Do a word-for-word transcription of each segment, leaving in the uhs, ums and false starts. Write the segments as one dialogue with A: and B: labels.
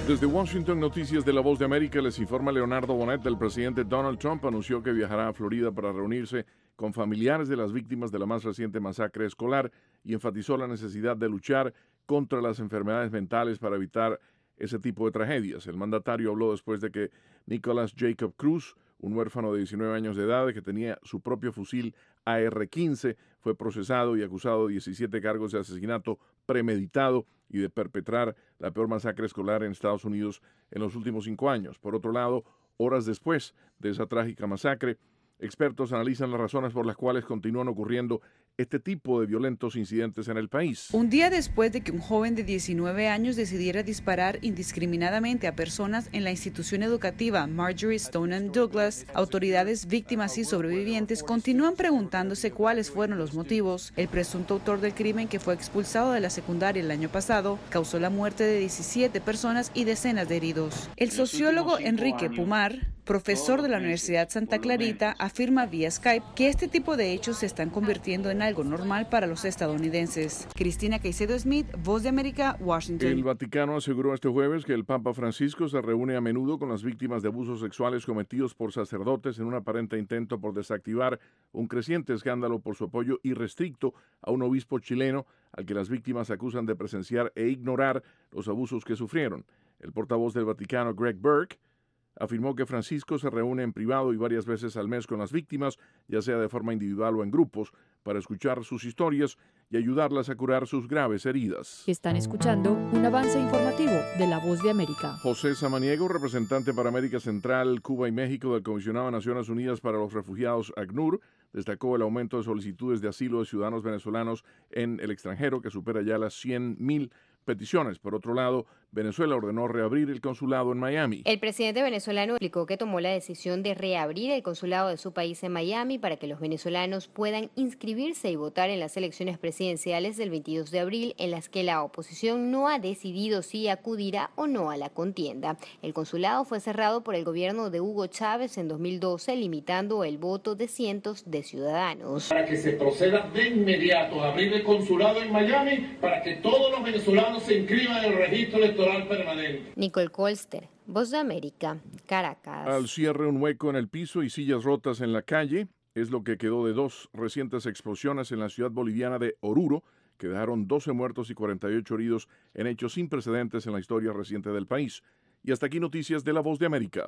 A: Desde Washington, Noticias de La Voz de América, les informa Leonardo Bonet. El presidente Donald Trump anunció que viajará a Florida para reunirse con familiares de las víctimas de la más reciente masacre escolar y enfatizó la necesidad de luchar contra las enfermedades mentales para evitar ese tipo de tragedias. El mandatario habló después de que Nicholas Jacob Cruz, un huérfano de diecinueve años de edad que tenía su propio fusil A R quince, fue procesado y acusado de diecisiete cargos de asesinato premeditado y de perpetrar la peor masacre escolar en Estados Unidos en los últimos cinco años. Por otro lado, horas después de esa trágica masacre, expertos analizan las razones por las cuales continúan ocurriendo este tipo de violentos incidentes en el país.
B: Un día después de que un joven de diecinueve años decidiera disparar indiscriminadamente a personas en la institución educativa Marjory Stoneman Douglas, autoridades, víctimas y sobrevivientes continúan preguntándose cuáles fueron los motivos. El presunto autor del crimen, que fue expulsado de la secundaria el año pasado, causó la muerte de diecisiete personas y decenas de heridos. El sociólogo Enrique Pumar, profesor de la Universidad Santa Clarita, afirma vía Skype que este tipo de hechos se están convirtiendo en algo normal para los estadounidenses. Cristina Caicedo Smith, Voz de América, Washington.
A: El Vaticano aseguró este jueves que el Papa Francisco se reúne a menudo con las víctimas de abusos sexuales cometidos por sacerdotes en un aparente intento por desactivar un creciente escándalo por su apoyo irrestricto a un obispo chileno al que las víctimas acusan de presenciar e ignorar los abusos que sufrieron. El portavoz del Vaticano, Greg Burke, afirmó que Francisco se reúne en privado y varias veces al mes con las víctimas, ya sea de forma individual o en grupos, para escuchar sus historias y ayudarlas a curar sus graves heridas.
C: Están escuchando un avance informativo de La Voz de América.
A: José Samaniego, representante para América Central, Cuba y México del Comisionado de Naciones Unidas para los Refugiados, ACNUR, destacó el aumento de solicitudes de asilo de ciudadanos venezolanos en el extranjero, que supera ya las cien mil peticiones. Por otro lado, Venezuela ordenó reabrir el consulado en Miami.
D: El presidente venezolano explicó que tomó la decisión de reabrir el consulado de su país en Miami para que los venezolanos puedan inscribirse y votar en las elecciones presidenciales del veintidós de abril, en las que la oposición no ha decidido si acudirá o no a la contienda. El consulado fue cerrado por el gobierno de Hugo Chávez en dos mil doce, limitando el voto de cientos de ciudadanos.
E: Para que se proceda de inmediato a abrir el consulado en Miami para que todos los venezolanos se inscriban en el registro electoral permanente.
D: Nicole Colster, Voz de América, Caracas.
A: Al cierre, un hueco en el piso y sillas rotas en la calle es lo que quedó de dos recientes explosiones en la ciudad boliviana de Oruro, que dejaron doce muertos y cuarenta y ocho heridos en hechos sin precedentes en la historia reciente del país. Y hasta aquí noticias de La Voz de América.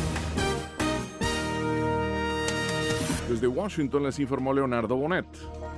A: Desde Washington les informó Leonardo Bonet.